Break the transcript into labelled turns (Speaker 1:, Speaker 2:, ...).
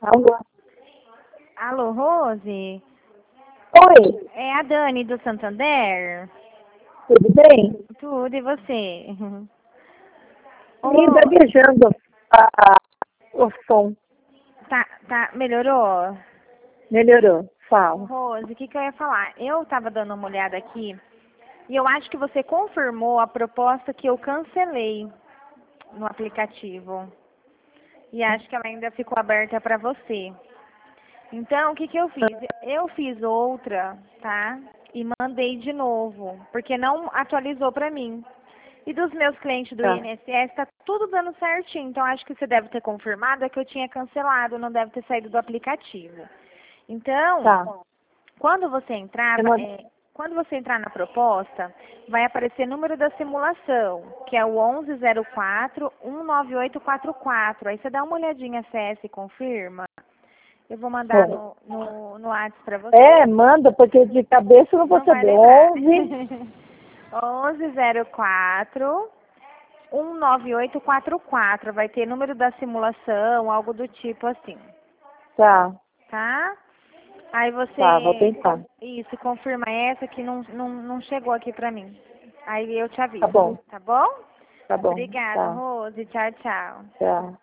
Speaker 1: Alô?
Speaker 2: Alô, Rose?
Speaker 1: Oi,
Speaker 2: É a Dani do Santander?
Speaker 1: tudo bem?
Speaker 2: Tudo, e você?
Speaker 1: Sim,
Speaker 2: Ô,
Speaker 1: gaguejando o som.
Speaker 2: melhorou?
Speaker 1: Melhorou, fala.
Speaker 2: Rose, o que que eu ia falar? Eu tava dando uma olhada aqui e eu acho que você confirmou a proposta que eu cancelei no aplicativo. E acho que ela ainda ficou aberta para você. Então, o que que eu fiz? Eu fiz outra, tá? E mandei de novo, porque não atualizou para mim. E dos meus clientes do
Speaker 1: Tá,
Speaker 2: INSS está tudo dando certinho. Então, acho que você deve ter confirmado que eu tinha cancelado, não deve ter saído do aplicativo. Então,
Speaker 1: tá.
Speaker 2: quando você entrar,
Speaker 1: Você manda-
Speaker 2: quando você entrar na proposta, vai aparecer número da simulação, que é o 1104-19844. Aí você dá uma olhadinha, acessa e confirma. Eu vou mandar
Speaker 1: é.
Speaker 2: no WhatsApp para você.
Speaker 1: Manda, porque de cabeça eu não vou
Speaker 2: Não vai
Speaker 1: saber.
Speaker 2: lembrar.
Speaker 1: 11,
Speaker 2: 1104 19844. Vai ter número da simulação, algo do tipo assim,
Speaker 1: tá,
Speaker 2: tá? Aí
Speaker 1: vou
Speaker 2: você,
Speaker 1: tentar.
Speaker 2: isso, confirma essa que não chegou aqui pra mim. Aí eu te
Speaker 1: Tá
Speaker 2: aviso,
Speaker 1: bom,
Speaker 2: tá bom?
Speaker 1: tá bom,
Speaker 2: Obrigada,
Speaker 1: tá,
Speaker 2: Rose. Tchau, tchau.
Speaker 1: tá.